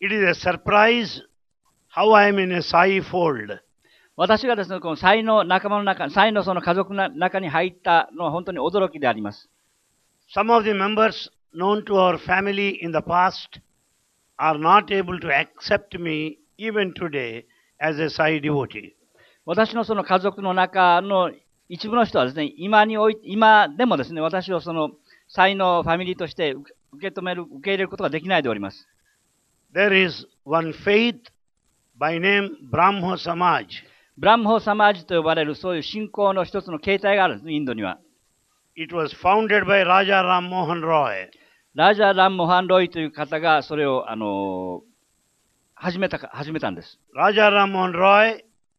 It is a surprise how I am in a Sai fold. 私がですね、この才の仲間の中、才のその家族の中に入ったのは本当に驚きであります。 Some of the members known to our family in the past are not able to accept me even today as a Sai devotee. 私のその家族の中の一部の人はですね、今でもですね、私をその才のファミリーとして受け入れることができないでおります。 There is one faith by name Brahmo Samaj. ブラムホ・サマージと呼ばれるそういう信仰の一つの形態があるんですね、インドには。 It was founded by Raja Ram Mohan Roy. ラジャ・ラン・モハン・ロイという方がそれを始めたんです。 Raja Ram Mohan Roy,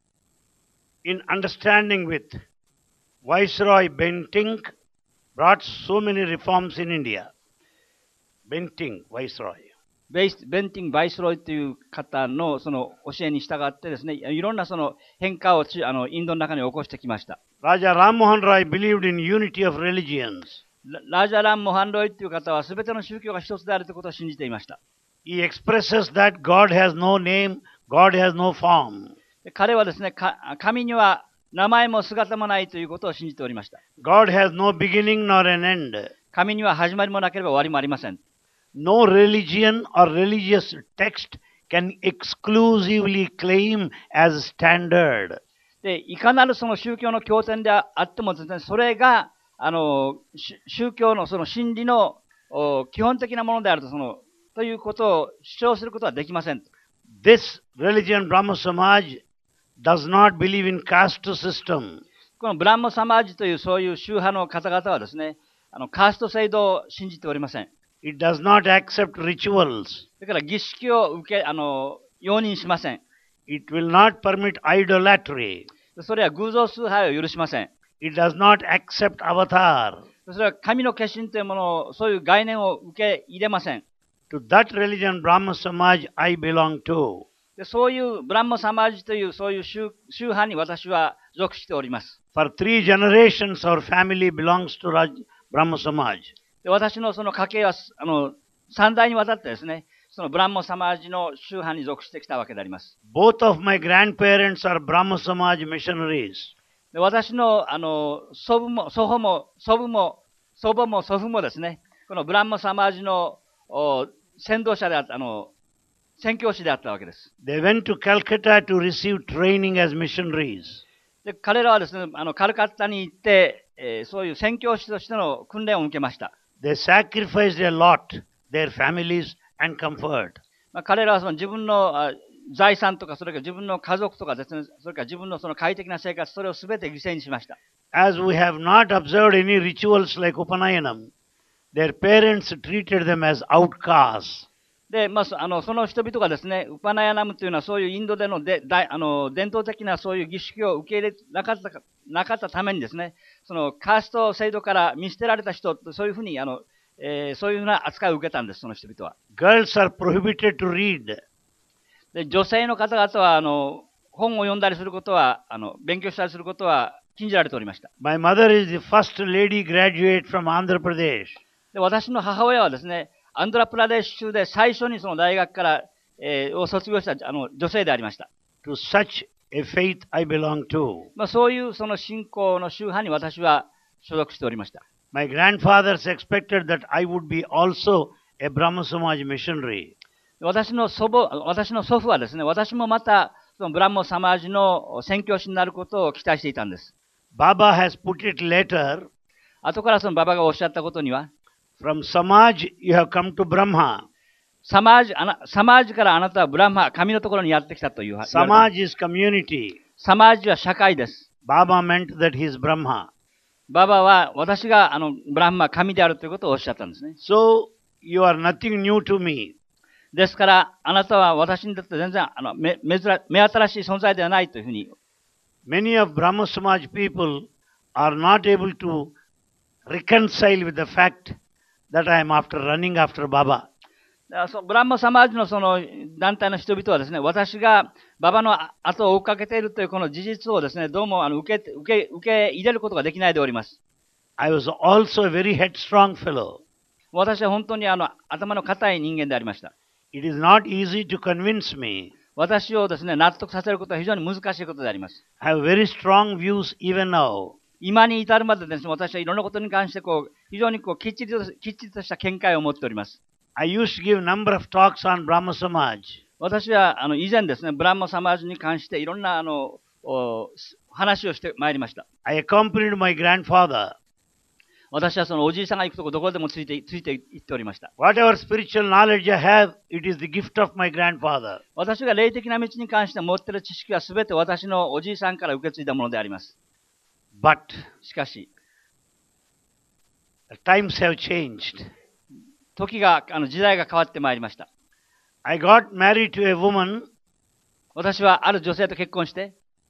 in understanding with Viceroy Bentinck, brought so many reforms in India. Bentinck, Viceroy. ベンティング・バイスロイという方のその教えに従ってですね、いろんなその変化をインドの中に起こしてきました。 Raja Ram Mohan Roy believed in unity of religions. ラジャ・ラン・モハン・ロイという方は全ての宗教が一つであるということを信じていました。 He expresses that God has no name, God has no form. 彼はですね、神には名前も姿もないということを信じておりました。 God has no beginning nor an end. 神には始まりもなければ終わりもありません。 No religion or religious text can exclusively claim as standard. で、いかなるその宗教の経典であってもですね、それが宗教のその真理の基本的なものであるということを主張することはできません。 This religion, Brahmo Samaj, does not believe in caste system. このブランモ・サマージというそういう宗派の方々はですね、カースト制度を信じておりません。 It does not accept rituals. だから儀式を容認しません。 It will not permit idolatry. それは偶像崇拝を許しません。 It does not accept avatar. それは神の化身というものを、そういう概念を受け入れません。 To that religion, Brahmo Samaj, I belong to. でそういうブランモ・サマージというそういう宗派に私は属しております。 For 3 generations, our family belongs to Brahmo Samaj. で私のその家系は3代にわたってですね、そのブランモ・サマージの宗派に属してきたわけであります。 Both of my grandparents are Brahmo Samaj missionaries. で私の祖母もですね、このブランモ・サマージの先導者であった宣教師であったわけです。 They went to Calcutta to receive training as missionaries. で彼らはですね、カルカッタに行って、そういう宣教師としての訓練を受けました。 They sacrificed a lot, their families and comfort. 彼らはその自分の財産とか、それから自分の家族とかですね、それから自分のその快適な生活、それをすべて犠牲にしました。 As we have not observed any rituals like Upanayanam, their parents treated them as outcasts. で、その人々がですね、ウパナヤナムというのはそういうインドでの伝統的なそういう儀式を受け入れなかったためにですね、そのカースト制度から見捨てられた人、そういうふうにそういうふうな扱いを受けたんです、その人々は。 Girls are prohibited to read. で女性の方々は本を読んだりすることは勉強したりすることは禁じられておりました。 My mother is the first lady graduate from Andhra Pradesh. で私の母親はですね、アンドラプラデーシュ州で最初にその大学から、を卒業した女性でありました。 To such a faith I belong to. そういうその信仰の宗派に私は所属しておりました。 My grandfathers expected that I would be also a Brahmo Samaj missionary. 私の祖父はですね、私もまたそのブランモ・サマージの宣教師になることを期待していたんです。 Baba has put it later. 後からそのババがおっしゃったことには、 From Samaj you have come to Brahma. サマージからあなたはブランマ、神のところにやってきたという。 Samaj is community. サマージは社会です。 Baba meant that he is Brahma. ババは私がブランマ、神であるということをおっしゃったんですね。 So you are nothing new to me. ですから、あなたは私にとって全然目新しい存在ではないというふうに。 Many of Brahmo Samaj people are not able to reconcile with the fact that I am running after Baba. ブランモ・サマージのその団体の人々はですね、私がババの後を追っかけているというこの事実をですね、どうも受け入れることができないでおります。 I was also a very headstrong fellow. 私は本当に頭の固い人間でありました。 It is not easy to convince me. 私をですね、納得させることは非常に難しいことであります。 I have very strong views even now. 今に至るまでですね、私はいろんなことに関して非常にきっちりとした見解を持っております。 I used to give number of talks on Brahma Samaj. 私は以前ですね、ブランマサマージに関していろんな話をしてまいりました。 I accompanied my grandfather. 私はそのおじいさんが行くとこどこでもついて行っておりました。 Whatever spiritual knowledge I have, it is the gift of my grandfather. 私が霊的な道に関して持っている知識はすべて私のおじいさんから受け継いだものであります。 But しかし、 times have changed. 時代が変わってまいりました。 I got married to a woman 私はある女性と結婚して、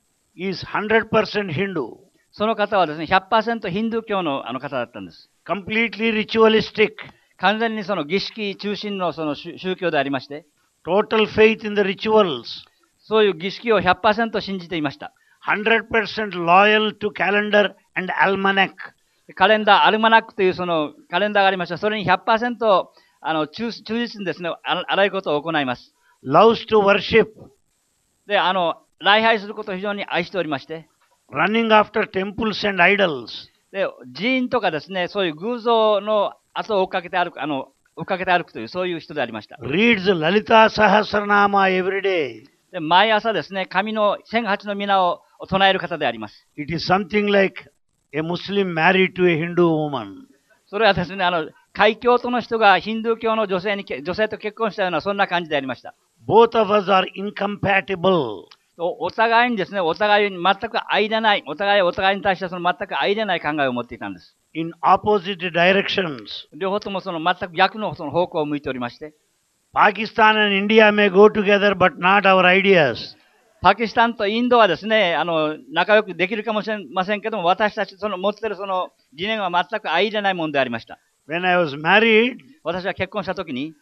is 100% Hindu. その方はですね、100% ヒンドゥー教の方だったんです。 Completely ritualistic. 完全にその儀式中心のその宗教でありまして、 Total faith in the rituals. そういう儀式を 100% 信じていました。 100% loyal to calendar and almanac. カレンダー、アルマナックというそのカレンダーがありました。それに 100% 忠実にですね、あらゆることを行います。 Loves to worship. で、礼拝することを非常に愛しておりまして、 Running after temples and idols. で、寺院とかですね、そういう偶像の後を追っかけて歩くという、そういう人でありました。 Reads Lalita Sahasranama every day. で、毎朝ですね、神の1008の皆を唱える方であります。 It is something like a Muslim married to a Hindu woman. それはですね、開教徒の人がヒンドゥー教の女性と結婚したような、そんな感じでありました。 Both of us are incompatible. お互いにですね、お互いに全く相入れない、お互いに対してその全く相入れない考えを持っていたんです。 In opposite directions. 両方ともその全く逆のその方向を向いておりまして、 Pakistan and India may go together, but not our ideas. パキスタンとインドはですね、仲良くできるかもしれませんけども、私たちその持っているその理念は全く相入れないものでありました。 When I was married, 私が結婚したときに、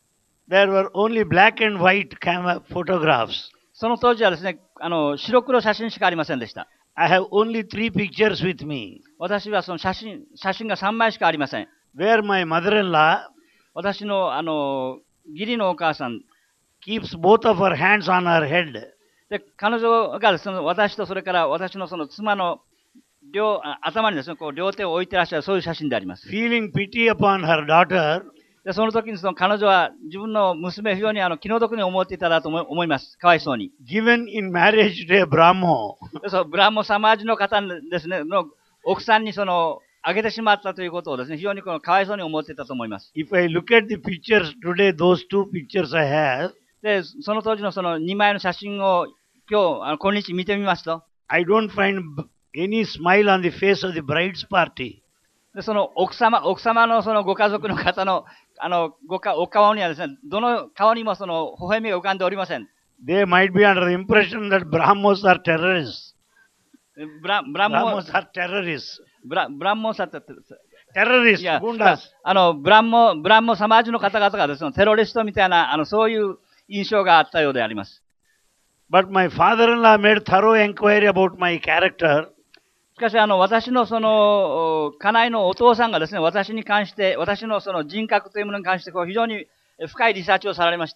there were only black and white photographs. その当時はですね、白黒写真しかありませんでした。 I have only 3 pictures with me. 私はその写真が3枚しかありません。 Where my mother-in-law 私の義理のお母さん keeps both of her hands on her head. で、彼女がですね、私とそれから私のその妻の頭にですね、両手を置いていらっしゃる、そういう写真であります。 Feeling pity upon her daughter, で、その時にその彼女は自分の娘を非常に気の毒に思っていただと思います。かわいそうに。 given in marriage to a Brahmo. で、そのブランモサマージの方ですね、の奥さんにあげてしまったということをですね、非常にかわいそうに思っていたと思います。 If I look at the pictures today, those 2 pictures I have, で、その当時のその2枚の写真を今日見てみますと、 I don't find any smile on the face of the bride's party. で、その奥様のそのご家族の方のお顔にはですね、どの顔にもその微笑みが浮かんでおりません。 They might be under the impression that Brahmos are terrorists. ブランモ Brahmos are terrorists. ブランモさって、 Terrorists, いや、 gundas. ブランモサマージの方々がですね、テロリストみたいな、そういう印象があったようであります。 But my father-in-law made thorough inquiry about my character. しかし、私のその、家内のお父さんがですね、私に関して、私のその人格というものに関して、非常に深いリサーチをされまして、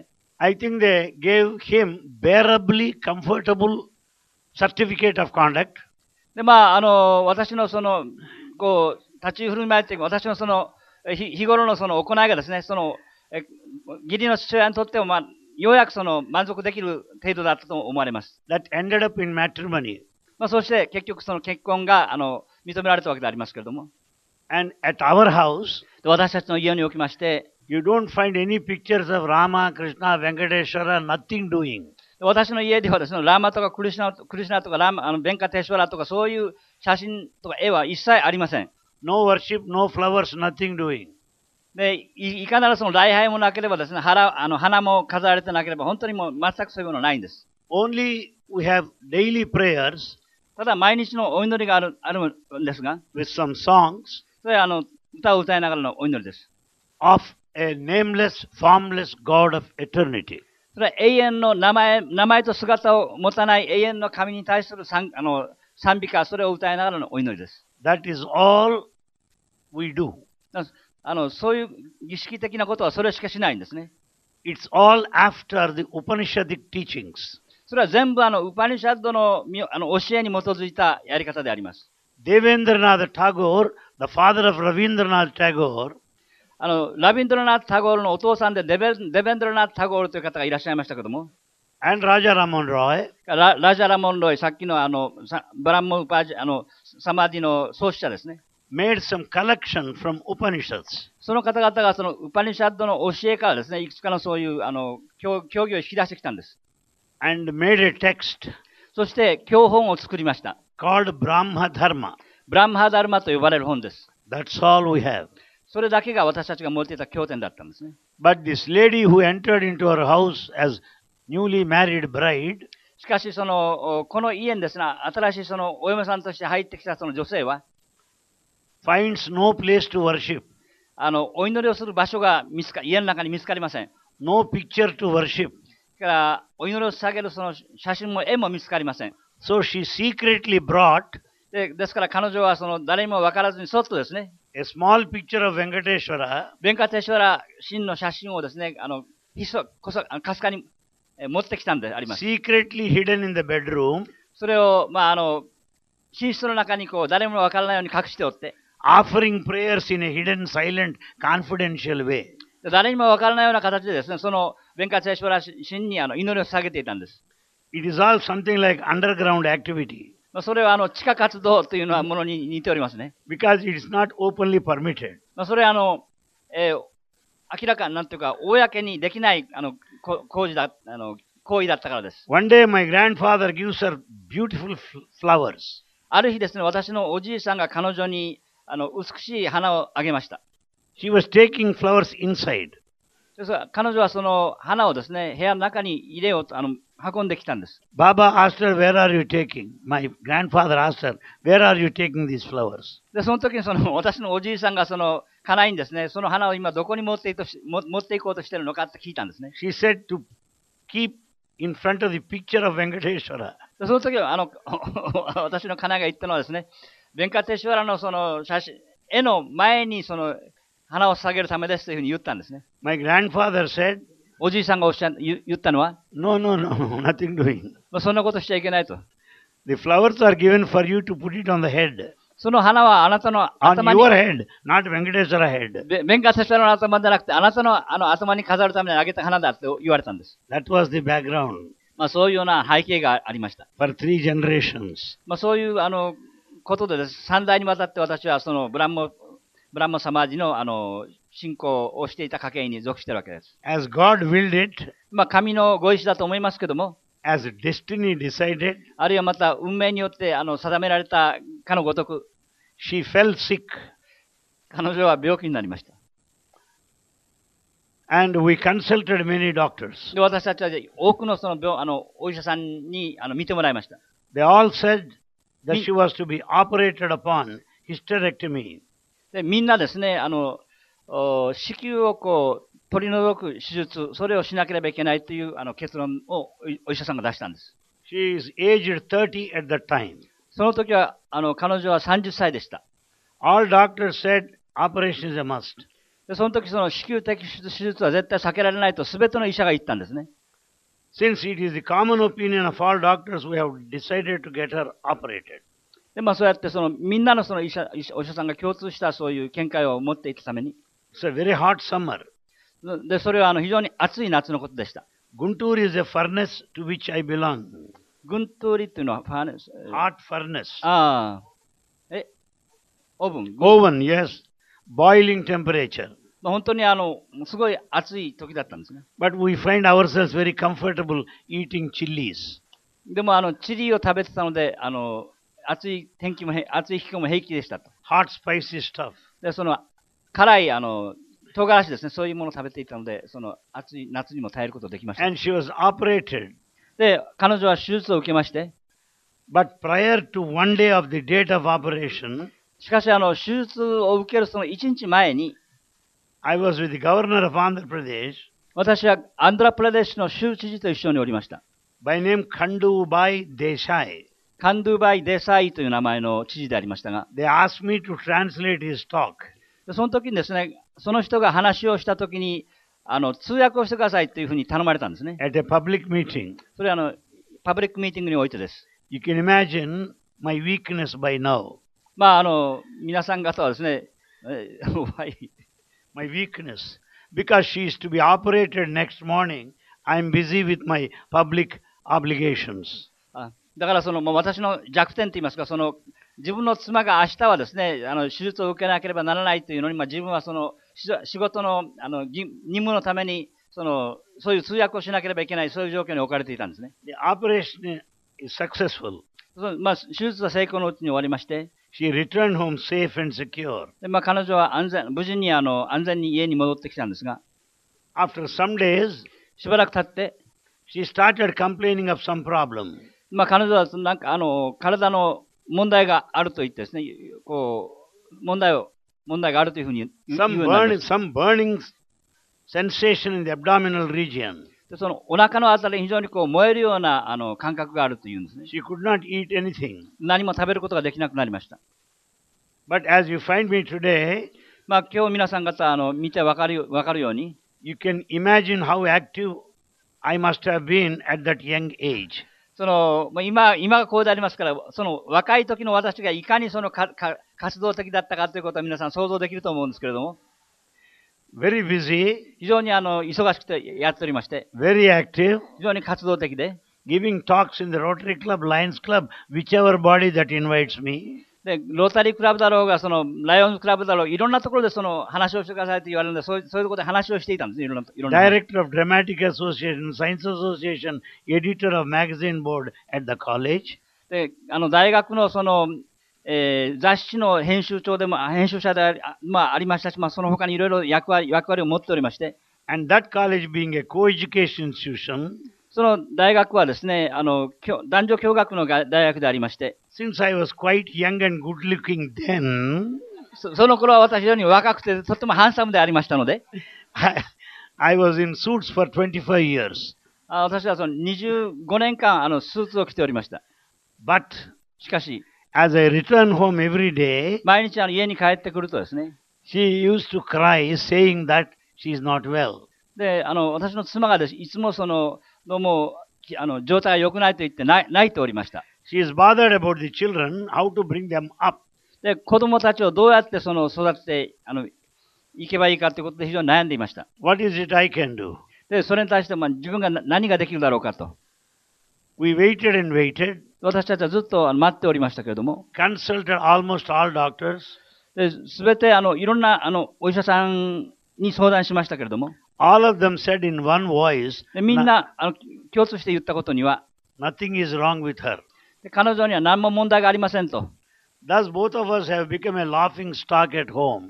I think they gave him bearably comfortable certificate of conduct. で、私のその、立ち振る舞いというか、私のその、日頃のその行いがですね、義理の父親にとっても、ようやくその満足できる程度だったと思われます。 That ended up in matrimony. そして結局その結婚が認められたわけでありますけれども。 And at our house, 私たちの家におきまして、 you don't find any pictures of Rama, Krishna, Venkateshwara, nothing doing. 私の家ではですね、ラーマとかクリシュナとかベンカテーシュワラとかそういう写真とか絵は一切ありません。 No worship, no flowers, nothing doing. で、いかなるその礼拝もなければですね、花も飾られてなければ、本当にもう全くそういうものないんです。 Only we have daily prayers. ただ毎日のお祈りがあるんですが、 with some songs それは歌を歌いながらのお祈りです。 of a nameless, formless God of eternity. それは永遠の名前と姿を持たない永遠の神に対する賛美歌、それを歌いながらのお祈りです。 That is all we do. そういう儀式的なことはそれしかしないんですね。 It's all after the Upanishadic teachings. それは全部ウパニシャッドの教えに基づいたやり方であります。 Devendranath Tagore, the father of Rabindranath Tagore, ラビンドラナート・タゴールのお父さんでデベンドラナート・タゴールという方がいらっしゃいましたけども、 and Raja Raman Roy, ラジャ・ラモンロイ、さっきのブランモ・ウパージサマディの創始者ですね。 made some collection from Upanishads. その方々がそのウパニシャッドの教えからですね、いくつかのそういう教義を引き出してきたんです。 And made a text そして教本を作りました。 called Brahma Dharma. ブランマハダルマと呼ばれる本です。 That's all we have. それだけが私たちが持っていた経典だったんですね。 But this lady who entered into her house as newly married bride しかしこの家にですね、新しいお嫁さんとして入ってきたその女性は、 finds no place to worship, お祈りをする場所が家の中に見つかりません。 no picture to worship. からお祈りを捧げるその写真も絵も見つかりません。 So she secretly brought ですから彼女は誰にも分からずにそっとですね、 a small picture of Venkateshwara ベンカテシュワラ神の写真をですね、かすかに持ってきたんであります。 secretly hidden in the bedroom, それを、寝室の中に誰も分からないように隠しておって、 offering prayers in a hidden, silent, confidential way. 誰にも分からないような形でですね、そのベンカテシュワラ神に祈りを捧げていたんです。 It is all something like underground activity それは地下活動というのはものに似ておりますね。 because it is not openly permitted. それは明らかなんていうか、公にできない行為だったからです。 One day my grandfather gives her beautiful flowers. ある日ですね、私のおじいさんが彼女に美しい花をあげました。 She was taking flowers inside. 彼女はその花をですね、部屋の中に入れようと運んできたんです。 Baba asked her, where are you taking? My grandfather asked her, where are you taking these flowers? で、その時に私のおじいさんが家内にですね、その花を今どこに持っていこうとしているのかって聞いたんですね。 She said to keep in front of the picture of Venkateshwara. でその時は私の家内が言ったのはですね、ベンカテシュワラの写真、絵の前に花を捧げるためですというふうに言ったんですね。 My grandfather said, おじいさんが言ったのは、 no, nothing doing. そんなことしちゃいけないと。 The flowers are given for you to put it on the head. その花はあなたの頭 On に、 your head, not Venkateshwara head. ベンカテシュワラの頭じゃなくて、あなたの頭に飾るためにあげた花だと言われたんです。 That was the background そういうような背景がありました。 for 3 generations. そういうことでです、3代にわたって私はブランモサマージの信仰をしていた家系に属しているわけです。 As God willed it, 神のご意志だと思いますけども、 as destiny decided, あるいはまた運命によって定められたかのごとく、 she fell sick. 彼女は病気になりました。 And we consulted many doctors. で、私たちは多くのお医者さんに見てもらいました。 They all said that she was to be operated upon, hysterectomy. で、みんなですね、子宮を取り除く手術、それをしなければいけないという結論をお医者さんが出したんです。 She is aged 30 at that time. その時は彼女は30歳でした。 All doctors said operation is a must. で、その時子宮摘出手術は絶対避けられないと全ての医者が言ったんですね。 Since it is the common opinion of all doctors, we have decided to get her operated. で、そうやってみんなのお医者さんが共通したそういう見解を持っていたために、 It's a very hot summer. で、それは非常に暑い夏のことでした。 Guntur is a furnace to which I belong. グントゥーリっていうのはファーネス。 Hot furnace. オーブン。 Oven, yes. Boiling temperature. 本当にすごい暑い時だったんですね。 But we find ourselves very comfortable eating chilies. でもチリを食べてたので、暑い日気も平気でしたと。 Hot spicy stuff. で、辛い唐辛子ですね、そういうものを食べていたので、暑い夏にも耐えることができました。 And she was operated. で、彼女は手術を受けまして、 But prior to one day of the date of operation, しかし手術を受ける1日前に、 I was with the governor of Andhra Pradesh 私はアンドラプラデシュの州知事と一緒におりました。 by name Khandubai Desai. カンドゥバイ・デサイという名前の知事でありましたが、 They asked me to translate his talk. でその時にですね、その人が話をした時に、 通訳をしてくださいというふうに頼まれたんですね。 at a public meeting. それはパブリックミーティングにおいてです。 You can imagine my weakness by now. 皆さん方はですね、 My weakness. Because she is to be operated next morning, I am busy with my public obligations. だから私の弱点といいますか、自分の妻が明日はですね、手術を受けなければならないというのに、自分は仕事の任務のためにそういう通訳をしなければいけない、そういう状況に置かれていたんですね。 The operation is successful. 手術は成功のうちに終わりまして、 She returned home safe and secure. で彼女は無事に安全に家に戻ってきたんですが、 After some days, しばらく経って、 she started complaining of some problem. 彼女はなんか体の問題があると言ってですね、問題があるというふうに言うようになりました。 Some burning sensation in the abdominal region. でお腹のあたりに非常に燃えるような感覚があるというんですね。 She could not eat anything. 何も食べることができなくなりました。 But as you find me today, 今日皆さん方見てわかるように、 you can imagine how active I must have been at that young age. 今がこうでありますから、若い時の私がいかに活動的だったかということは皆さん想像できると思うんですけれども、 Very busy, 非常に忙しくてやっておりまして、 very active, 非常に活動的で、 giving talks in the Rotary Club, Lions Club, whichever body that invites me. でロータリークラブだろうが、ライオンズクラブだろう、いろんなところで話をしてくださいと言われるので、そういうところで話をしていたんですね、いろんな。 Director of Dramatic Association, Science Association, editor of magazine board at the college. で大学の雑誌の編集者でありましたし、その他にいろいろ役割を持っておりまして、 And that college being a co-education institution, その大学はですね、男女共学の大学でありまして、 since I was quite young and good looking then, その頃は私非常に若くてとってもハンサムでありましたので、 I was in suits for 25 years. 私は25年間スーツを着ておりました。 But しかし、 as I return home every day, 毎日家に帰ってくるとですね、 she used to cry saying that she is not well. で私の妻がですいつもどうも状態が良くないと言って泣いておりました。 She is bothered about the children, how to bring them up. で子供たちをどうやって育てていけばいいかということで非常に悩んでいました。 What is it I can do? でそれに対して自分が何ができるだろうかと。 We waited and waited, 私たちはずっと待っておりましたけれども、 consulted almost all doctors. すべていろんなお医者さんに相談しましたけれども、 All of them said in one voice, でみんな共通して言ったことには、 nothing is wrong with her. で彼女には何も問題がありませんと。 Thus, both of us have become a laughing stock at home.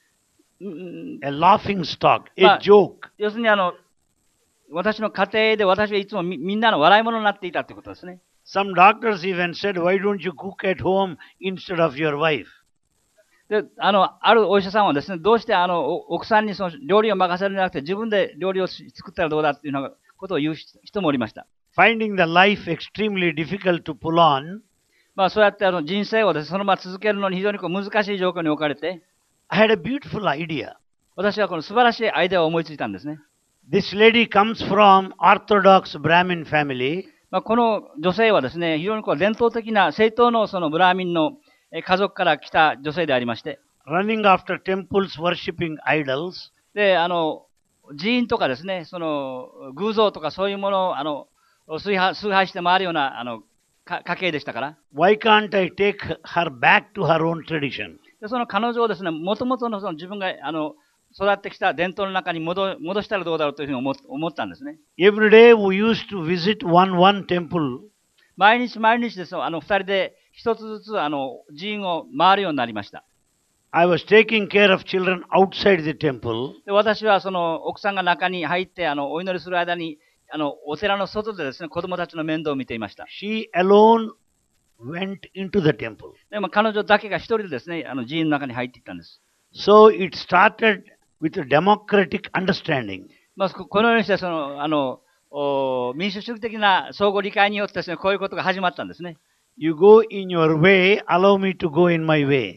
A laughing stock, a joke. 要するに私の家庭で私はいつもみんなの笑い物になっていたということですね。 Some doctors even said, why don't you cook at home instead of your wife? であるお医者さんはですね、どうして奥さんに料理を任せるんじゃなくて自分で料理を作ったらどうだっていうようなことを言う人もおりました。 Finding the life extremely difficult to pull on, そうやって人生をですね、そのまま続けるのに非常に難しい状況に置かれて、 I had a beautiful idea. 私はこの素晴らしいアイデアを思いついたんですね。 This lady comes from Orthodox Brahmin family. この女性はですね、非常に伝統的な正統のブラーミンの家族から来た女性でありまして、 Running after temples worshipping idols. で寺院とかですね、偶像とかそういうものを崇拝して回るような家系でしたから、 Why can't I take her back to her own tradition? で彼女をですね、もともとの自分が育ってきた伝統の中に戻したらどうだろうというふうに思ったんですね。 Every day we used to visit one temple. 毎日です2人で一つずつ寺院を回るようになりました。 I was taking care of children outside the temple. で私は奥さんが中に入ってお祈りする間にお寺の外でですね、子供たちの面倒を見ていました。 She alone went into the temple. で彼女だけが一人でですね、寺院の中に入っていったんです。 So it started with a democratic understanding. このようにして民主主義的な相互理解によってですね、こういうことが始まったんですね。 You go in your way, allow me to go in my way.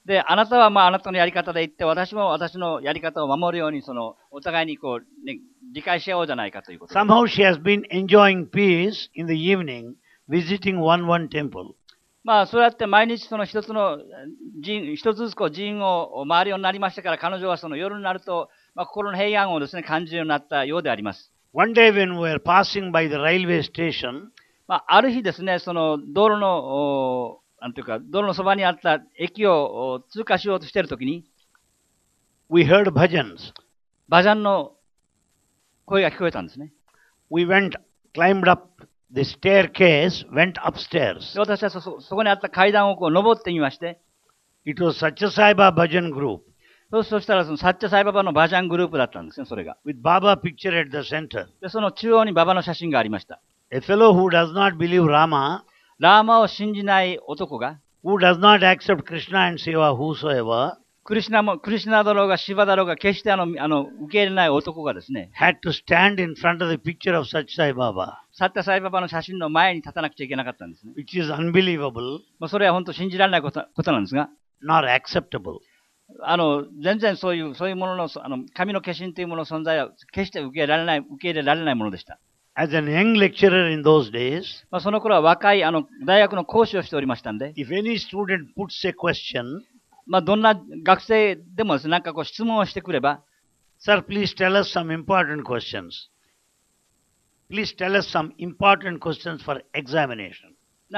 で、あなたはあなたのやり方で言って、私も私のやり方を守るように、お互いに理解し合おうじゃないかということで。 Somehow she has been enjoying peace in the evening, visiting one temple. そうやって毎日一つずつ寺院を回るようになりましたから、彼女は夜になると、心の平安をですね、感じるようになったようであります。 One day when we were passing by the railway station, ある日ですね、道路の、なんていうか、道路のそばにあった駅を通過しようとしているときに、 we heard bhajans. バジャンの声が聞こえたんですね。 We climbed up the staircase, went upstairs. で私はそこにあった階段を登ってみまして、 It was Satya Sai Baba Bhajan group そしたらサッチャサイババのバジャングループだったんですね、それが。 with Baba picture at the center. で、その中央にババの写真がありました。 A fellow who does not believe Rama, ラーマを信じない男が、 who does not accept Krishna and Shiva whosoever, クリシナだろうがシバだろうが決して受け入れない男がですね、 had to stand in front of the picture of Satya Sai Baba, サッチャサイババの写真の前に立たなくちゃいけなかったんですね。 which is unbelievable, それは本当信じられないことなんですが、 not acceptable. 全然そういうものの、神の化身というものの存在は決して受け入れられないものでした。 As an young lecturer in those days, その頃は若い大学の講師をしておりましたんで、 if any student puts a question, どんな学生でもですね、質問をしてくれば、 Sir, please tell us some important questions. Please tell us some important questions for examination.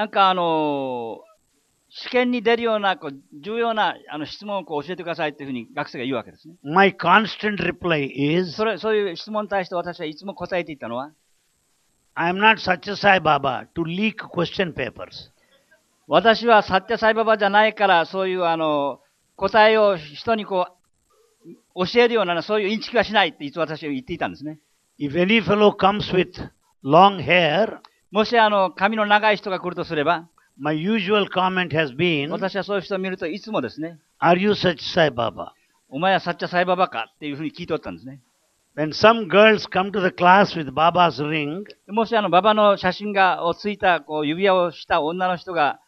試験に出るような重要な質問を教えてくださいというふうに学生が言うわけですね。 My constant reply is, そういう質問に対して私はいつも答えていたのは、 I am not Satya Sai Baba to leak question papers. 私はサッチャサイババじゃないから、そういう答えを人に教えるようなそういうインチキはしないっていつ私は言っていたんですね。 If any fellow comes with long hair, もし髪の長い人が来るとすれば、 my usual comment has been, 私はそういう人を見るといつもですね、 Are you Satya Sai Baba? お前はサッチャサイババかっていうふうに聞いておったんですね。 When some girls come to the class with Baba's ring, もしババの写真をついた指輪をした女の人が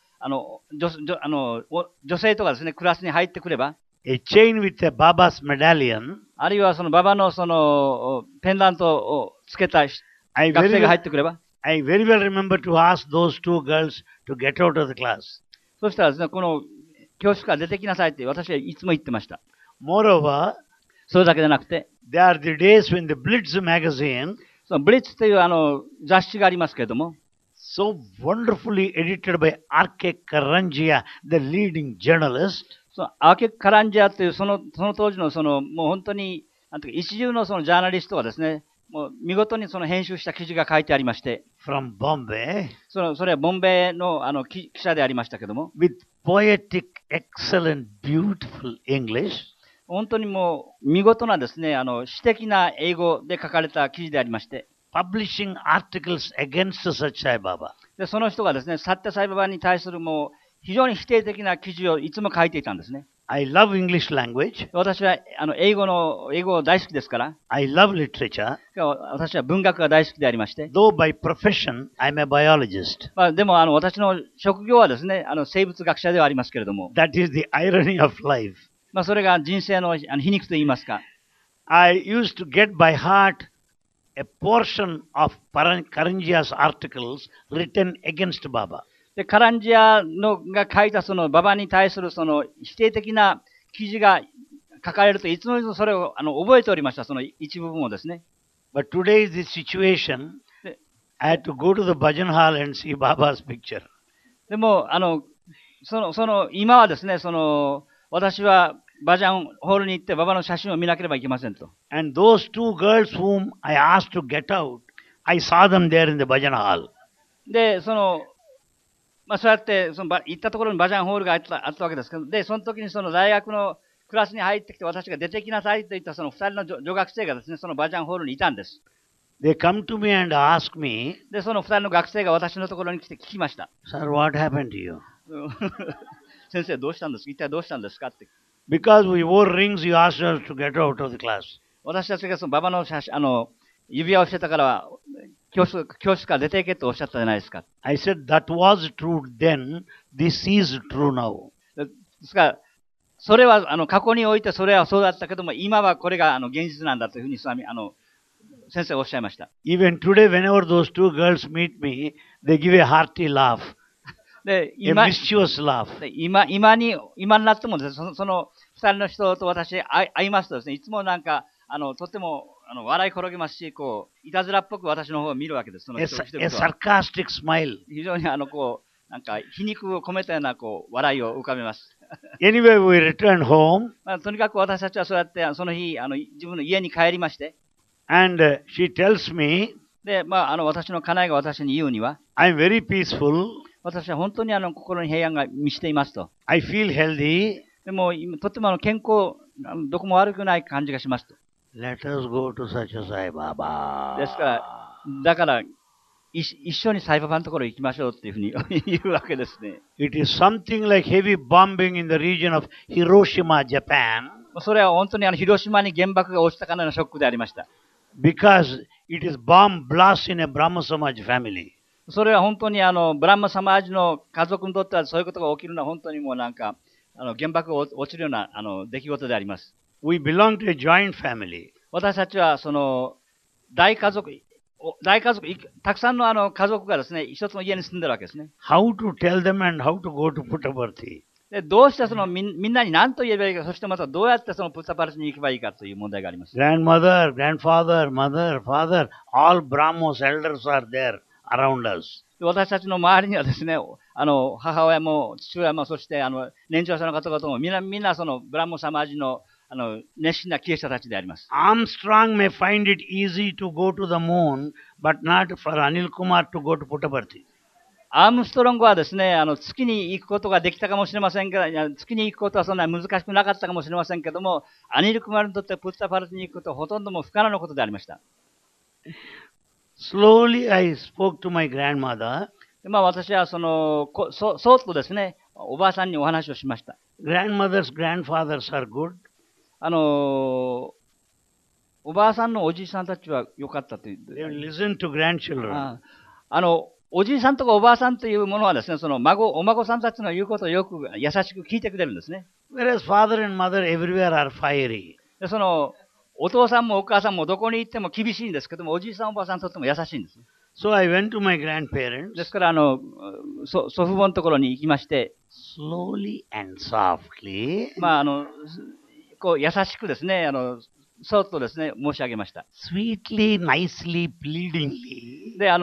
女性とかですね、クラスに入ってくれば、 a chain with a Baba's medallion, あるいはババのペンダントをつけた学生が入ってくれば、 I very well remember to ask those two girls to get out of the class. そしたらですね、この教室から出てきなさいって私はいつも言ってました。 Moreover, それだけでなくて、 there are the days when the Blitz magazine, ブリッツという雑誌がありますけれども、 so wonderfully edited by R.K. Karanjia, the leading journalist, アーケ・カランジャーというその当時のもう本当に一流のジャーナリストがですね、もう見事に編集した記事が書いてありまして、 from Bombay, それはボンベイの記者でありましたけども、 with poetic, excellent, beautiful English, 本当にもう見事なですね、詩的な英語で書かれた記事でありまして、 publishing articles against Satya Sai Baba. でその人がですね、サッチャサイババに対するもう非常に否定的な記事をいつも書いていたんですね。 I love English language. 私は英語大好きですから、 I love literature. 私は文学が大好きでありまして、 Though by profession I'm a biologist. でも私の職業はですね、生物学者ではありますけれども、 That is the irony of life. それが人生の皮肉といいますか。 I used to get by heart a portion of Karanjia's articles written against Baba. でカランジアが書いたババに対する否定的な記事が書かれるといつもそれを覚えておりました、その一部分をですね。 But today is the situation, I had to go to the Bhajan hall and see Baba's picture. でも今はですね、私はバジャンホールに行ってババの写真を見なければいけませんと。 And those two girls whom I asked to get out, I saw them there in the Bhajan hall. で、そうやって行ったところにバジャンホールがあったわけですけど、で、その時に大学のクラスに入ってきて私が出てきなさいと言った2人の女学生がですね、そのバジャンホールにいたんです。 They come to me and ask me, で、その2人の学生が私のところに来て聞きました。 Sir, what happened to you? 先生どうしたんですか、一体どうしたんですかって。 Because we wore rings, you asked us to get out of the class. 私たちがババの指輪をしてたから教室から出ていけとおっしゃったじゃないですか。 I said that was true then, this is true now. ですから、 それは過去においてそれはそうだったけども、今はこれが現実なんだというふうに先生はおっしゃいました。 Even today, whenever those two girls meet me, they give a hearty laugh, で、 a mischievous laugh. 今になってもですね、その二人の人と私会いますとですね、いつもなんか、とっても笑い転げますし、こう、いたずらっぽく私の方を見るわけです。その A 人 a sarcastic smile. 非常にこう、なんか皮肉を込めたようなこう笑いを浮かべます。 Anyway, we returned home, とにかく私たちはそうやってその日自分の家に帰りまして、 and she tells me, で、私の家内が私に言うには、 I'm very peaceful, 私は本当に心に平安が満ちていますと。 I feel healthy, でもとっても健康、どこも悪くない感じがしますと。 let us go to Satya Sai Baba. ですから、だから一緒にサイババのところ行きましょうっていうふうに言うわけですね。 It is something like heavy bombing in the region of Hiroshima, Japan, それは本当に広島に原爆が落ちたかのようなショックでありました。 because it is bomb blast in a Brahma Samaj family. それは本当にブランマサマージの家族にとってはそういうことが起きるのは本当にもうなんか原爆が落ちるような出来事であります。 We belong to a joint family. 私たちはその大家族、たくさんの家族がですね、一つの家に住んでるわけですね。 How to tell them and how to go to Puttaparthi? でどうしてそのみんなに何と言えばいいか、そしてまたどうやってそのプッタパルチに行けばいいかという問題があります。 Grandmother, grandfather, mother, father, all Brahmos, elders are there around us. 私たちの周りにはですね、母親も父親も、そして年長者の方々もみんなそのブランモサマージの熱心なキリストたちであります。 Armstrong may find it easy to go to the moon, but not for Anil Kumar to go to Puttaparthi. アームストロングはですね、月に行くことができたかもしれませんが、月に行くことはそんなに難しくなかったかもしれませんけども、アニルクマルにとってプッタパルチに行くことはほとんども不可能なことでありました。 Slowly I spoke to my grandmother. 私はそっとですね、おばあさんにお話をしました。 Grandmothers, grandfathers are good. おばあさんのおじいさんたちは良かったという。 They will listen to grandchildren. おじいさんとかおばあさんというものはですね、そのお孫さんたちの言うことをよく優しく聞いてくれるんですね。 Whereas father and mother everywhere are fiery. でお父さんもお母さんもどこに行っても厳しいんですけども、おじいさんおばあさんとっても優しいんです。 So I went to my grandparents. ですから祖父母のところに行きまして、 slowly and softly. こう優しくですね、そっとですね、申し上げました。 sweetly, nicely, pleadingly. で、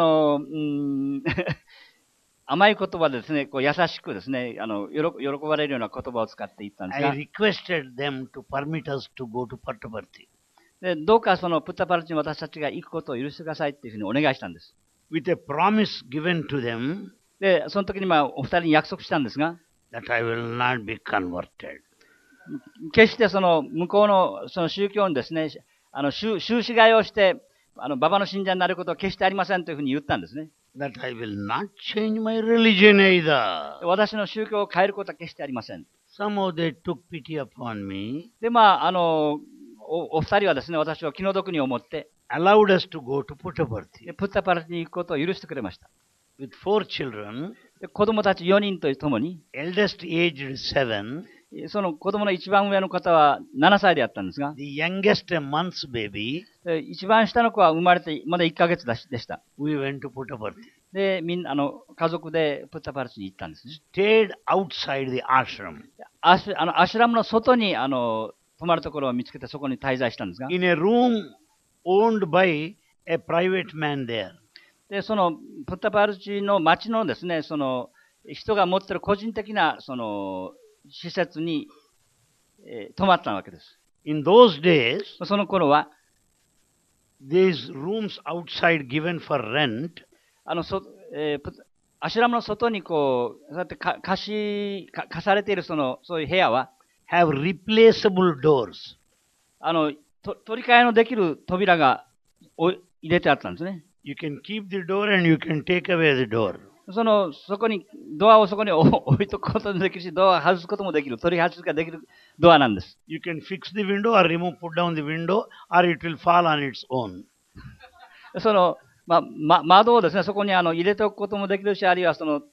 甘い言葉でですね、こう優しくですね、喜ばれるような言葉を使って言ったんですが、 I requested them to permit us to go to Puttaparthi. でどうかそのプッタパルチに私たちが行くことを許してくださいっていうふうにお願いしたんです。 with a promise given to them で、その時にお二人に約束したんですが、 that I will not be converted. 決してその向こうのその宗教にですね、宗旨替えをして、馬場の信者になることは決してありませんというふうに言ったんですね。 That I will not change my religion either. 私の宗教を変えることは決してありません。 Somehow they took pity upon me. で、お二人はですね、私を気の毒に思って、 allowed us to go to Puttaparthi. プッタパルチに行くことを許してくれました。 with 4 children, で子供たち4人とともに、 eldest aged 7, その子供の一番上の方は7歳であったんですが、 the youngest a month's baby, 一番下の子は生まれてまだ1ヶ月でした。 we went to Puttaparthi. で、みんな家族でプッタパルチに行ったんですね。 Stayed outside the ashram. アシュラムの外に泊まるところを見つけてそこに滞在したんですが、 in a room owned by a private man there. でそのプッタパルチの町のですね、その人が持っている個人的なその施設に、泊まったわけです。 In those days, その頃は、 these rooms outside given for rent アシュラムの外にこう、そうやって貸されているそういう部屋は、 have replaceable doors. 取り替えのできる扉が入れてあったんですね。 You can keep the door and you can take away the door. そこに、ドアをそこに置いとくこともできるし、ドアを外すこともできる、取り外しができるドアなんです。 You can fix the window or put down the window, or it will fall on its own. 窓をですね、そこに入れておくこともできるし、あるいは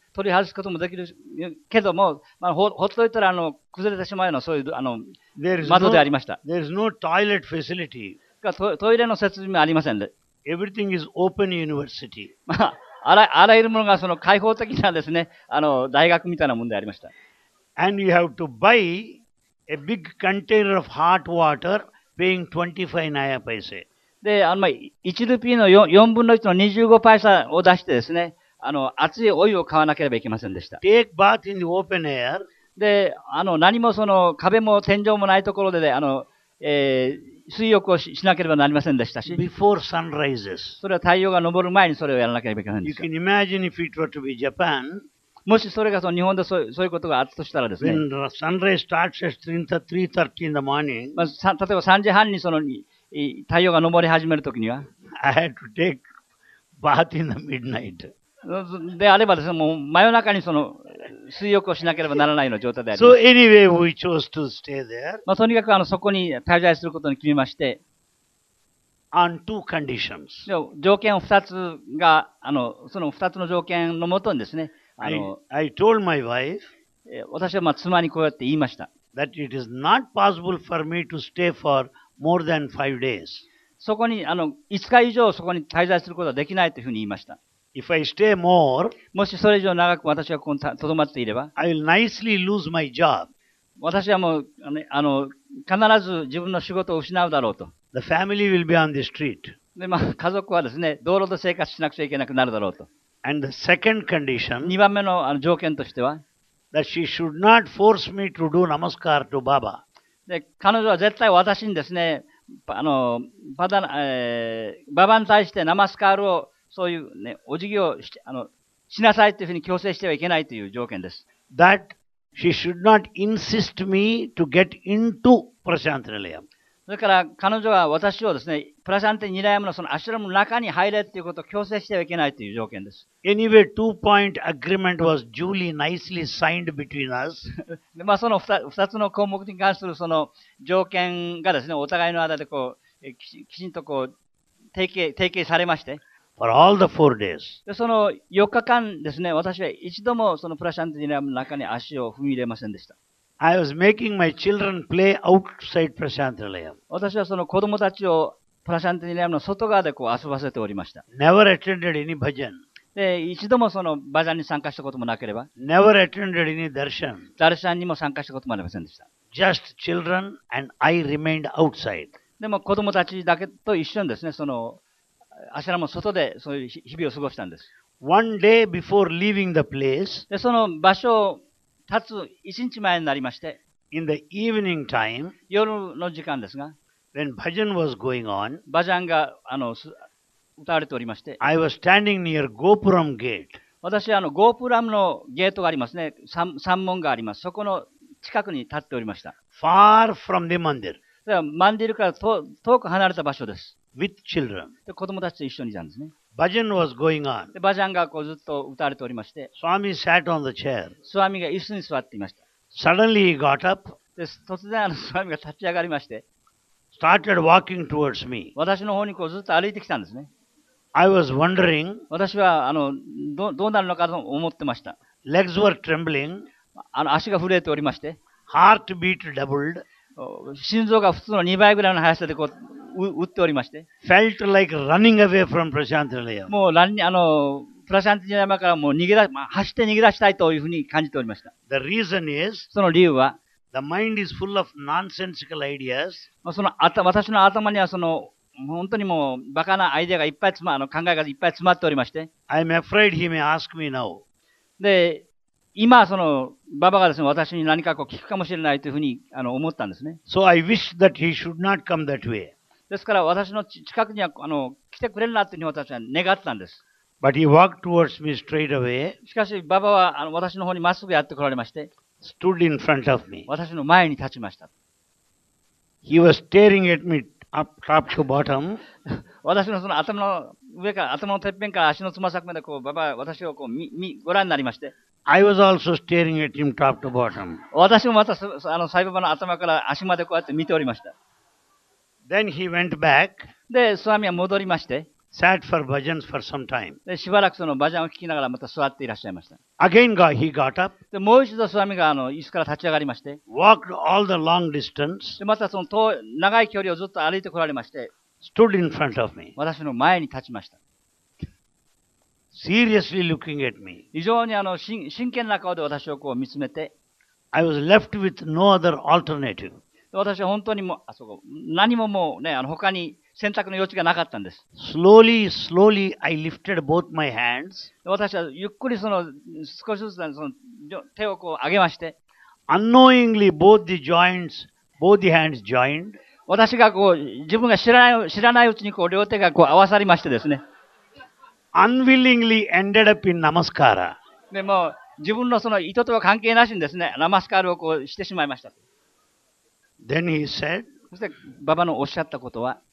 取り外すこともできるけども、ほっといたら崩れてしまうようなそういう There is 窓であ no, りました。 there is no toilet facility. トイレの設備もありませんで、 Everything is open university. あらゆるものがその開放的なですね、大学みたいなものでありました。 And you have to buy a big container of hot water paying 25 naya paise. で、1ルピーの 4分の1の25パイサを出してですね、熱いお湯を買わなければいけませんでした。 Take bath in the open air. で、何もその壁も天井もないところで、水浴をしなければなりませんでしたし、 Before sun rises. それは太陽が昇る前にそれをやらなければいけませんで You した。 can imagine if it were to be Japan, もしそれがその日本でそういうことがあったとしたらですね、 when the sunrise starts at 3:30 in the morning, 例えば3時半に太陽が昇り始めるときには、 I had to take bath in the midnight. であればですね、もう真夜中に水浴をしなければならないような状態でありま So す。 anyway, we chose to stay there とにかくそこに滞在することに決めまして、 on two conditions. 条件を2つが、その2つの条件のもとにですね、 I told my wife 私は妻にこうやって言いました。 that it is not possible for me to stay for more than 5 days. そこに、5日以上そこに滞在することはできないというふうに言いました。 If I stay more, もしそれ以上長く私がここにとどまっていれば、 I will nicely lose my job. 私はもう、必ず自分の仕事を失うだろうと。 The family will be on the street. で、家族はですね、道路で生活しなくちゃいけなくなるだろうと。 And the second condition, 2番目の条件としては、 that she should not force me to do namaskar to Baba. で彼女は絶対私にですね、ババに対してナマスカールを、そういうね、お辞儀をしなさいというふうに強制してはいけないという条件です。 That she should not insist me to get into Prashantanilayam. それから彼女は私をですね、プラシャンテニラヤムのそのアシュラムの中に入れということを強制してはいけないという条件です。 Anyway, 2-point agreement was duly nicely signed between us. でその 2つの項目に関するその条件がですね、お互いの間できちんと提携されまして、 For all the 4 days. でその4日間ですね、私は一度もそのプラシャンテニラヤムの中に足を踏み入れませんでした。 I was making my children play outside Prashantanilayam. 私はその子供たちをプラシャンテニラヤムの外側で遊ばせておりました。 Never attended any bhajan. で、一度もそのバジャンに参加したこともなければ、 Never attended any darshan. ダルシャンにも参加したこともありませんでした。 Just children and I remained outside. でも子供たちだけと一緒にですね、そのアシュラムの外でそういう日々を過ごしたんです。 One day before leaving the place, で、その場所を立つ一日前になりまして、 in the evening time, 夜の時間ですが、 when bhajan was going on, バジャンが歌われておりまして、 I was standing near Gopuram gate. 私はゴープラムのゲートがありますね、三門があります。そこの近くに立っておりました。 Far from the mandir, それはマンディルから遠く離れた場所です。 with children. で、子供たちと一緒にいたんですね。 Bhajan was going on. で、バジャンがずっと歌われておりまして、 Swami sat on the chair. スワミが椅子に座っていました。 Suddenly he got up, で、突然スワミが立ち上がりまして、 started walking towards me. 私の方にずっと歩いてきたんですね。 I was wondering, 私はどうなるのかと思ってました。 legs were trembling, 足が震えておりまして、 heartbeat doubled, 心臓が普通の2倍ぐらいの速さで打っておりまして、 felt like running away from Prashantanilayam. もうプラシャンティニラヤマからもう走って逃げ出したいというふうに感じておりました。 The reason is, その理由は、 the mind is full of nonsensical ideas. 私の頭には本当にもうバカなアイデアがいっぱい考えがいっぱい詰まっておりまして、 I'm afraid he may ask me now. で、今、ババがですね、私に何か聞くかもしれないというふうに思ったんですね。 So I wish that he should not come that way. ですから、私の近くには来てくれるなというふうに私は願ってたんです。 But he walked towards me straight away, しかし、ババは私の方にまっすぐやってこられまして、 stood in front of me. 私の前に立ちました。 He was staring at me up top to bottom. 私の頭のてっぺんから足のつま先までババは私をご覧になりまして、 I was also staring at him top to bottom. 私もまたサイババの頭から足までこうやって見ておりました。 Then he went back で、スワミは戻りまして、 sat for bhajans for some time. で、しばらくそのバジャンを聞きながらまた座っていらっしゃいました。 Again, he got up, で、もう一度スワミが椅子から立ち上がりまして、 walked all the long distance, で、またその長い距離をずっと歩いてこられまして、 stood in front of me, 私の前に立ちました。 seriously looking at me. 非常に真剣な顔で私をこう見つめて、 I was left with no other alternative. で私は本当にもう、何ももうね、他に選択の余地がなかったんです。 Slowly, I lifted both my hands. で私はゆっくり少しずつその手をこう上げまして、 Unknowingly, both the hands joined. 私がこう、自分が知らないうちにこう両手がこう合わさりましてですね。 Unwillingly ended up in namaskara. でもう自分のその意図とは関係なしにですね、ナマスカールをこうしてしまいました。 Then he said, そして、ババのおっしゃったことは、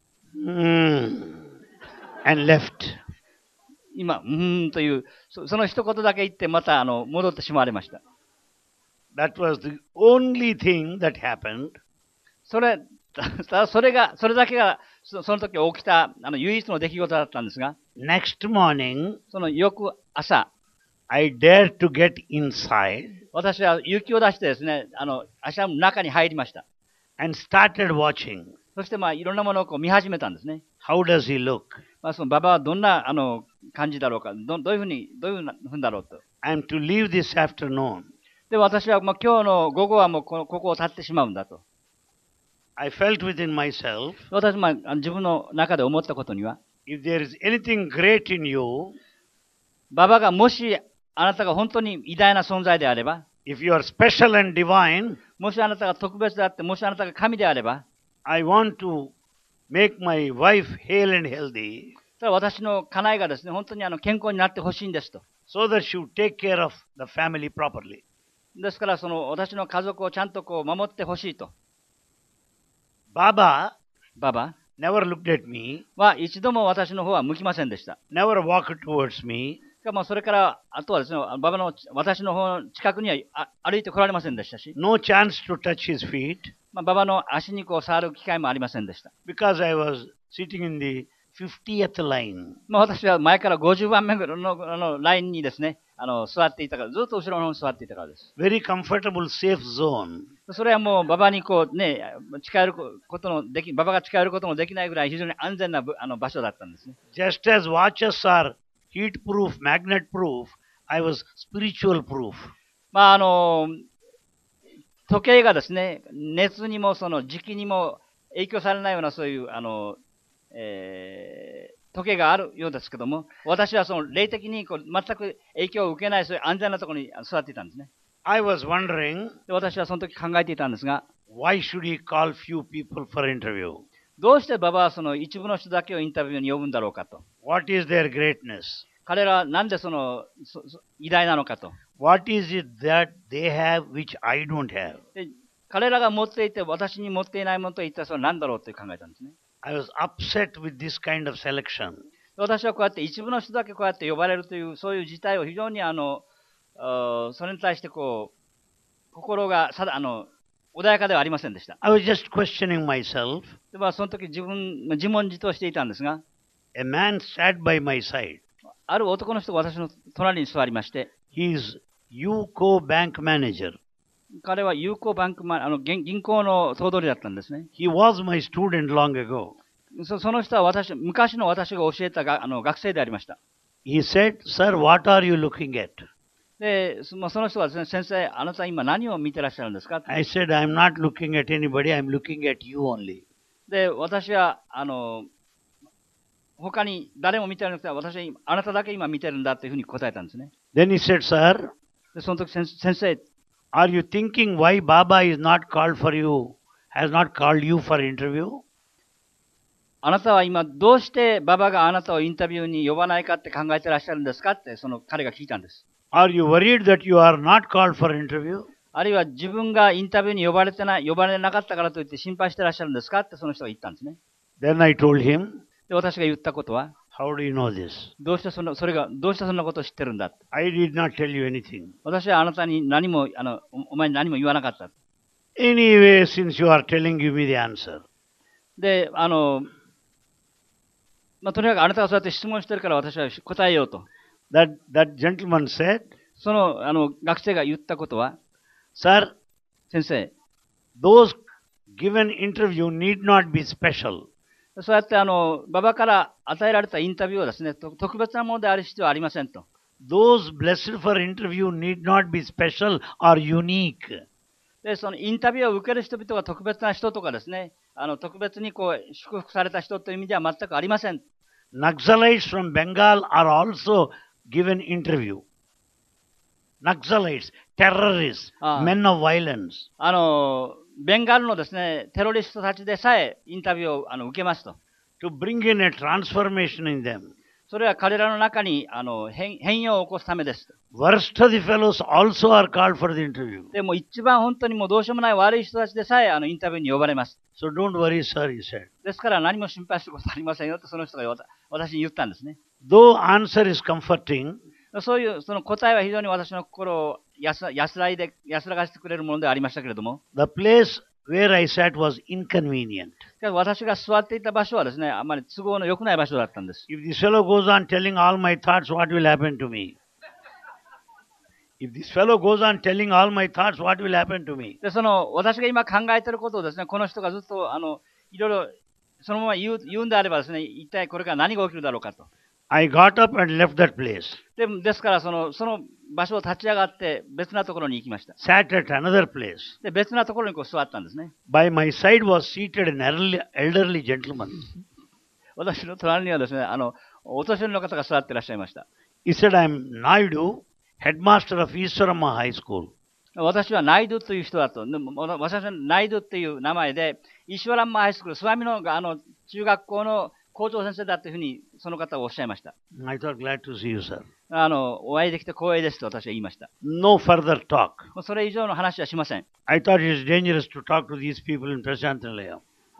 and left. 今、という、その一言だけ言って、また戻ってしまわれました。 That was the only thing that happened. それだけが、その時起きた唯一の出来事だったんですが、 Next morning, その翌朝、 I dared to get inside 私は勇気を出してですね、足の中に入りました。 and started watching. そして、いろんなものをこう見始めたんですね。 How does he look? そのババはどんな感じだろうか、どういうふうだろうと。 I am to leave this afternoon. で、私は今日の午後はもうここを立ってしまうんだと。 I felt within myself, 私も自分の中で思ったことには、 if there is anything great in you, ババがもしあなたが本当に偉大な存在であれば、 if you are special and divine, もしあなたが特別であって、もしあなたが神であれば、 I want to make my wife hale and healthy それは私の家内がですね、本当に健康になってほしいんですと。 so that she would take care of the family properly. ですから、私の家族をちゃんとこう守ってほしいと。 Baba ババ never looked at me, は一度も私の方は向きませんでした。 never walked towards me. それから、あとはですね、ババの私の方の近くには歩いてこられませんでしたし、 No chance to touch his feet ババの足にこう触る機会もありませんでした。 because I was sitting in the 50th line. 私は前から50番目ぐらいのラインにですね、座っていたから、ずっと後ろの方に座っていたからです。 Very comfortable, safe zone. それはもうババにこうね、ババが近寄ることもできないぐらい非常に安全な場所だったんですね。 Just as watches are heat proof, magnet proof, I was spiritual proof. 時計がですね、熱にも時期にも影響されないようなそういう時計があるようですけども、私は霊的に全く影響を受けないそういう安全なところに座っていたんですね。 I was wondering, で私はその時考えていたんですが、 why should he call few people for interview? どうしてババは一部の人だけをインタビューに呼ぶんだろうかと。 What is their greatness? 彼らはなんで偉大なのかと。 What is it that they have which I don't have? で彼らが持っていて私に持っていないものといったらそれは何だろうと考えたんですね。 I was upset with this kind of selection. 私はこうやって一部の人だけこうやって呼ばれるというそういう事態を非常にそれに対してこう心が穏やかではありませんでした。 I was just questioning myself. でその時自問自答していたんですが、 A man sat by my side. ある男の人が私の隣に座りまして、 He is UCO bank manager. 彼は友好バンク銀行の頭取だったんですね。 He was my student long ago. その人は昔の私が教えた学生でありました。 He said, Sir, what are you looking at? で、その人はですね、先生、あなた今何を見てらっしゃるんですか？ I said, I'm not looking at anybody, I'm looking at you only. で、私は、他に誰も見てなくて、私はあなただけ今見てるんだというふうに答えたんですね。 Then he said, Sir, で、その時先生、 are you thinking why Baba is not called for you, has not called you for interview? あなたは今どうしてババがあなたをインタビューに呼ばないかって考えてらっしゃるんですかって彼が聞いたんです。 Are you worried that you are not called for interview? あるいは自分がインタビューに呼ばれなかったからといって心配してらっしゃるんですかってその人が言ったんですね。 Then I told him, で、私が言ったことは、 how do you know this? どうしてそんなことを知ってるんだって。 I did not tell you anything. 私はあなたにお前に何も言わなかった。 Anyway, since you are telling, give me the answer. で、 とにかくあなたがそうやって質問してるから私は答えようと。 That gentleman said, その学生が言ったことは、 Sir, 先生、 those given interview need not be special. そうやって馬場から与えられたインタビューはですね、特別なものである必要はありませんと。 Those blessed for interview need not be special or unique. で、そのインタビューを受ける人々が特別な人とかですね、特別にこう祝福された人という意味では全くありません。 Naxalites from Bengal are also given interview. Naxalites, terrorists, men of violence. ベンガルのですね、テロリストたちでさえインタビューを受けますと。 To bring in a transformation in them. それは彼らの中に変容を起こすためです。 Worst of the fellows also are called for the interview. でも一番本当にもうどうしようもない悪い人たちでさえインタビューに呼ばれます。 So don't worry, sir, he said. ですから何も心配することありませんよとその人が私に言ったんですね。 Though answer is comforting, そういうその答えは非常に私の心を安らかしてくれるものではありましたけれども、 the place where I sat was inconvenient. 私が座っていた場所はですね、あまり都合の良くない場所だったんです。 If this fellow goes on telling all my thoughts, what will happen to me? If this fellow goes on telling all my thoughts, what will happen to me? で、私が今考えていることをですね、この人がずっといろいろそのまま言うんであればですね、一体これから何が起きるだろうかと。 I got up and left that place. ですからその場所を立ち上がって別なところに行きました。 Sat at another place. で、別なところにこう座ったんですね。 By my side was seated an elderly gentleman. 私の隣にはですね、お年寄りの方が座っていらっしゃいました。 He said, I'm Naidu, headmaster of Eastwarama High School. 私はナイドという人だと。私はナイドという名前で、イシュワランマハイスクール、スワミの中学校の校長先生だというふうにその方はおっしゃいました。 I thought, glad to see you, sir. お会いできて光栄ですと私は言いました。 No further talk. それ以上の話はしません。 I thought it is dangerous to talk to these people in Prashantanalayam.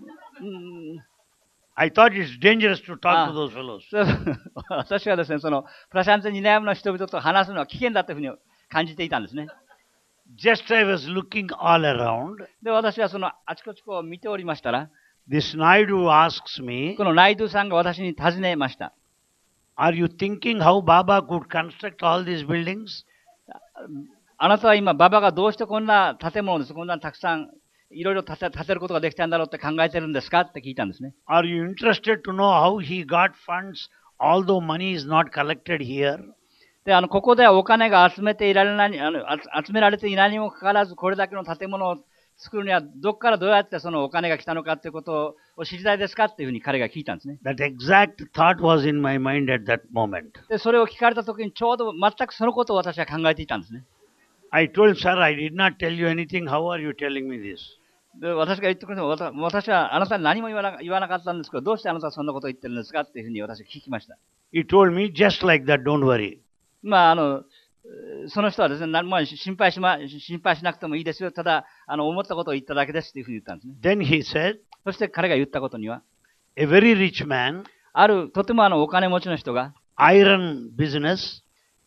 I thought it's dangerous to talk to those fellows. 私はですね、プラシャンテニラヤムの人々と話すのは危険だというふうに感じていたんですね。 Just I was looking all around. で、私はあちこちこう見ておりましたら、 This Naidu asks me, このナイドゥさんが私に尋ねました。 Are you thinking how Baba could construct all these buildings? あなたは今、馬場がどうしてこんな建物です、こんなたくさんいろいろ建てることができたんだろうって考えてるんですかって聞いたんですね。 Are you interested to know how he got funds, although money is not collected here? で、ここではお金が集められていないにもかかわらず、これだけの建物を作るには、どこからどうやってそのお金が来たのかということを知りたいですかっていうふうに彼が聞いたんですね。 That exact thought was in my mind at that moment. で、それを聞かれたときにちょうど全くそのことを私は考えていたんですね。 I told him, sir, I did not tell you anything. How are you telling me this? で、私が言ってくれても、私はあなたに何も言わなかったんですけど、どうしてあなたはそんなことを言ってるんですかっていうふうに私は聞きました。 He told me, just like that, don't worry. その人はですね、心配しなくてもいいですよ。ただ、思ったことを言っただけですというふうに言ったんですね。 Then he said, そして彼が言ったことには、 a very rich man, とてもお金持ちの人が、 iron business,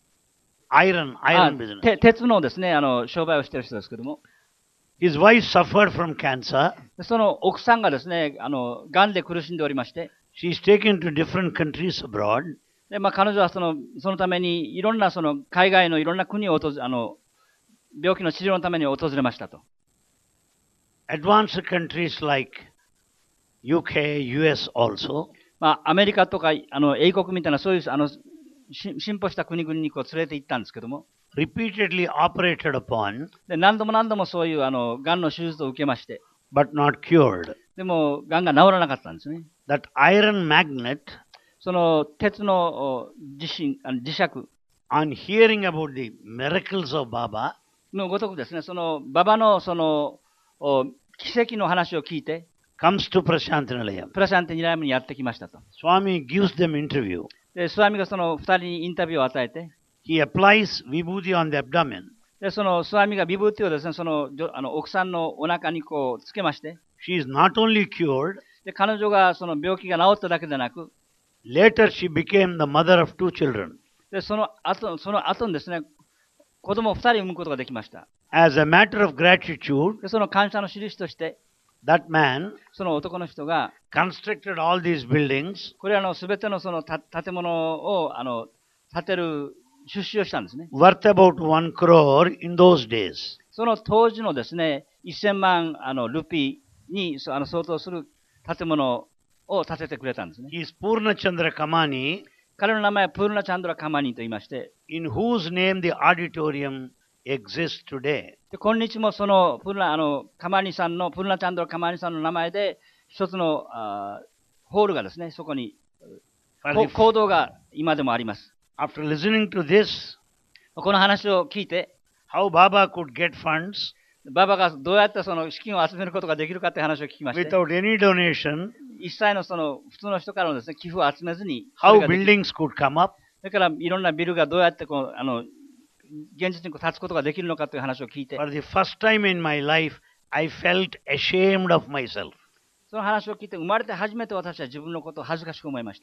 鉄のですね、商売をしている人ですけども、 his wife suffered from cancer. その奥さんがですね、がんで苦しんでおりまして、 She is taken to different countries abroad. で、彼女はそのためにいろんな海外のいろんな国を病気の治療のために訪れましたと。 Advanced countries like UK, US also. アメリカとか英国みたいなそういう進歩した国々にこう連れて行ったんですけども、 repeatedly operated upon, で何度もそういうがんの手術を受けまして、 but not cured. でもがんが治らなかったんですね。 That iron magnet, その鉄の磁石、 on hearing about the miracles of Baba, のごとくですね、馬場の奇跡の話を聞いて、 comes to Prashantanalayam. プラシャンテニラヤムにやってきましたと。 Swami gives them interview. で、スワミがその2人にインタビューを与えて、 He applies vibhuti on the abdomen. で、スワミがビブーティをですね、奥さんのお腹にこうつけまして、 She is not only cured, で、彼女がその病気が治っただけでなく、 later she became the mother of 2 children. で、その後にですね、子供を2人産むことができました。 As a matter of gratitude, で、その感謝の印として、 That man その男の人が、 constructed all these buildings これはすべてのその建物を建てる出資をしたんですね。 worth about 1 crore in those days. その当時のですね、1000万ルピーに相当する建物を建ててくれたんですね。 He is Purnachandra Kamani, 彼の名前はプールナチャンドラ・カマニと言いまして、 in whose name the auditorium exists today. で今日もそのカマニさんの、プールナチャンドラ・カマニさんの名前で、一つのホールがですね、そこに For 講堂が今でもあります。 After listening to this, この話を聞いて、 how Baba could get funds ババがどうやってその資金を集めることができるかという話を聞きまして、 without any donation, 一切のその普通の人からのですね、寄付を集めずに、そ how れができる。 buildings could come up, だからいろんなビルがどうやって現実に立つことができるのかという話を聞いて、 for the first time in my life, I felt ashamed of myself. その話を聞いて、生まれて初めて私は自分のことを恥ずかしく思いました。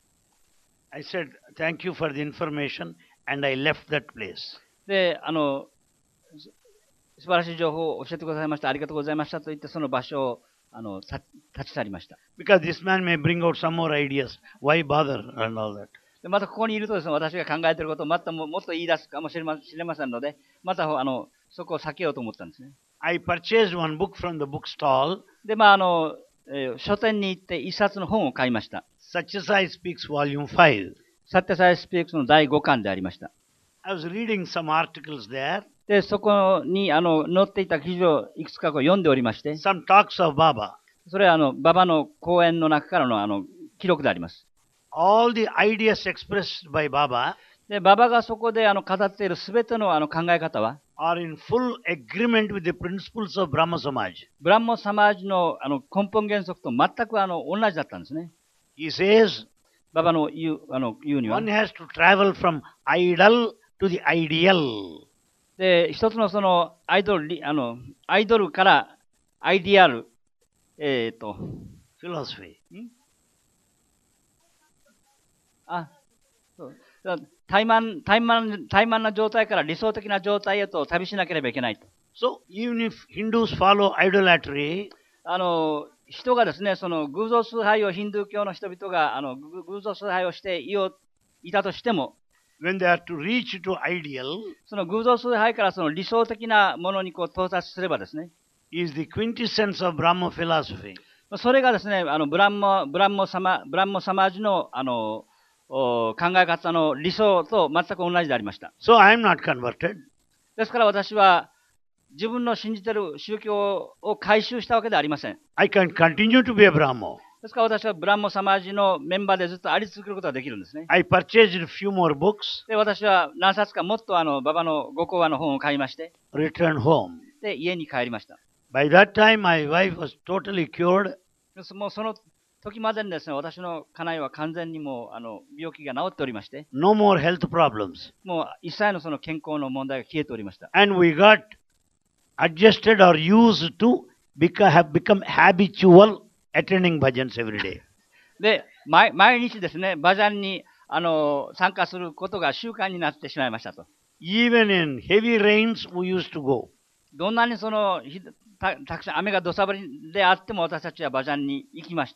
I said, thank you for the information, and I left that place. で、素晴らしい情報を教えてくださいました。ありがとうございましたと言って、その場所を立ち去りました。 Because this man may bring out some more ideas. Why bother and all that. でまたここにいるとですね、私が考えていることをまたもっと言い出すかもしれませんので、またそこを避けようと思ったんですね。 I purchased one book from the bookstall, で、書店に行って一冊の本を買いました。 Satyasai Speaks Volume 5. サッテサイスピークスの第5巻でありました。 I was reading some articles there, で、そこに載っていた記事をいくつか読んでおりまして、 some talks of Baba. それは馬場の講演の中からの記録であります。 All the ideas expressed by Baba で、馬場がそこで語っているすべての考え方は、 are in full agreement with the principles of Brahma Samaj. ブランモサマージの根本原則と全く同じだったんですね。 He says 馬場の言うには one。has to travel from idol to the ideal. で、一つのそのアイドルからアイディアル、 Philosophy. そう怠慢な状態から理想的な状態へと旅しなければいけないと。 So even if Hindus follow idolatry, 人がですね、その偶像崇拝をヒンドゥー教の人々が偶像崇拝をしていたとしても、 when they are to reach to ideal, その偶像崇拝からその理想的なものに到達すればですね、 is the quintessence of Brahma philosophy. それがですね、ブランモサマージの考え方の理想と全く同じでありました。 So I am not converted. ですから私は自分の信じている宗教を改宗したわけではありません。 I can continue to be a Brahmo. ですから私はブランモサマージのメンバーでずっとあり続けることができるんですね。 I purchased a few more books, で、私は何冊かもっと馬場のご講話の本を買いまして、 returned home. で、家に帰りました。 By that time, my wife was totally cured. もうその時までにですね、私の家内は完全にもう病気が治っておりまして、 No more health problems. もう一切のその健康の問題が消えておりました。 And we got adjusted or used to have become habitual attending bhajans every day. で、毎日ですね、バジャンに参加することが習慣になってしまいましたと。 Even in heavy rains, we used to go. どんなにたくさん雨が土砂降りであっても私たちはバジャンに行きました。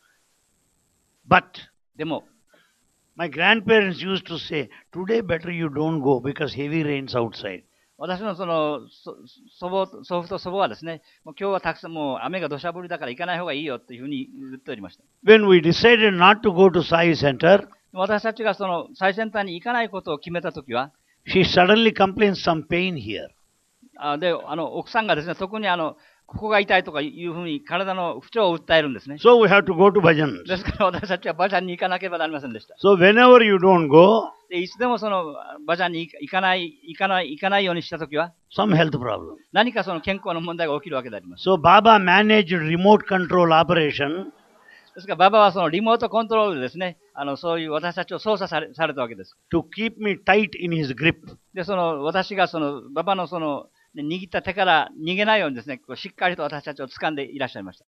But でも、 my grandparents used to say, today better you don't go because heavy rains outside. 私のその祖父と祖母はですね、もう今日はたくさんもう雨が土砂降りだから行かない方がいいよというふうに言っておりました。 When we decided not to go to Sai Center, 私たちがその最先端に行かないことを決めたときは、 she suddenly complained some pain here. で、奥さんがですね、特にここが痛いとかいうふうに体の不調を訴えるんですね。 So we have to go to bhajans. ですから私たちはバジャンに行かなければなりませんでした。 So whenever you don't go, でいつでもそのバジャンに行かないようにしたときは、 some health problem. 何かその健康の問題が起きるわけであります。 So Baba managed remote control operation. ですから、ババはそのリモートコントロールでですね、そういう私たちを操作されたわけです。 to keep me tight in his grip. で、私がババの握った手から逃げないようにですね、しっかりと私たちを掴んでいらっしゃいました。